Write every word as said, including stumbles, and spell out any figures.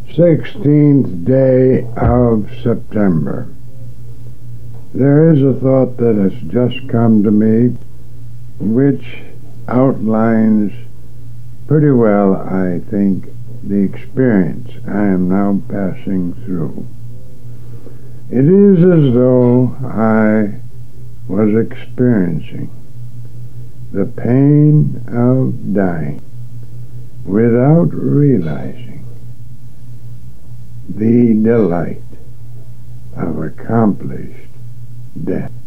sixteenth day of September. There is a thought that has just come to me which outlines pretty well, I think, the experience I am now passing through. It is as though I was experiencing the pain of dying without realizing the delight of accomplished death.